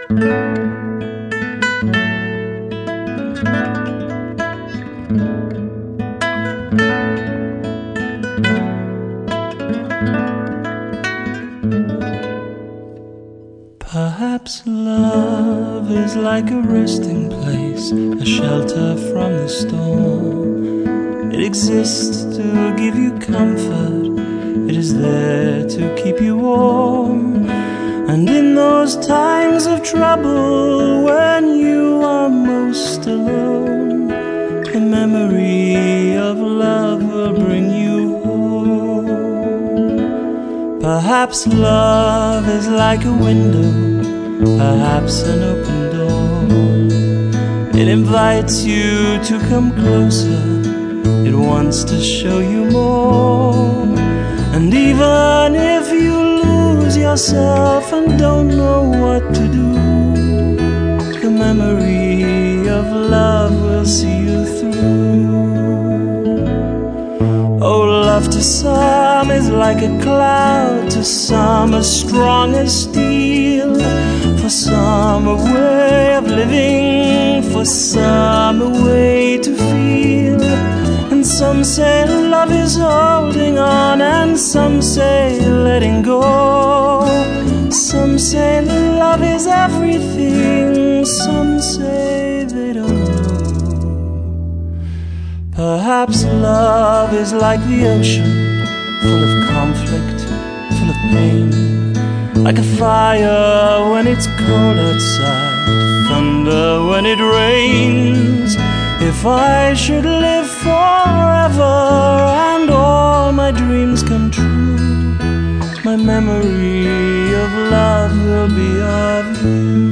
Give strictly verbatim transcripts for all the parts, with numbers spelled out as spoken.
Perhaps love is like a resting place, a shelter from the storm. It exists to give you comfort, it is there to keep you warm. And in those times of trouble, when you are most alone, the memory of love will bring you home. Perhaps love is like a window, perhaps an open door. It invites you to come closer, it wants to show you more. And even if you lose yourself and don't know what to do, the memory of love will see you through. Oh, love to some is like a cloud, to some as strong as steel. For some a way of living, for some a way to feel. And some say love is holding on, and some say letting go. Some say love is everything, some say they don't know. Perhaps love is like the ocean, full of conflict, full of pain. Like a fire when it's cold outside, thunder when it rains. If I should live forever and all my dreams come true, my memory of love will be of you.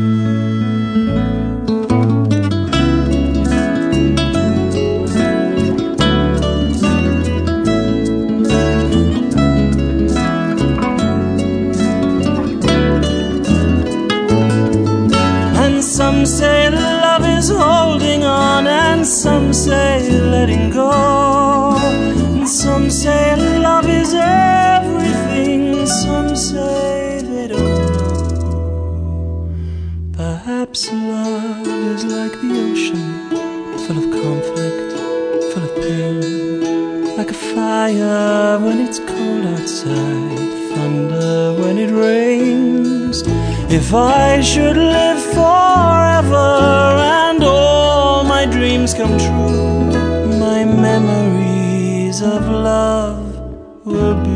Some say love is holding on, and some say letting go. And some say love is everything, some say they don't know. Perhaps love is like the ocean, full of conflict, full of pain. Like a fire when it's cold outside, thunder when it rains. If I should live forever and all my dreams come true, my memories of love will be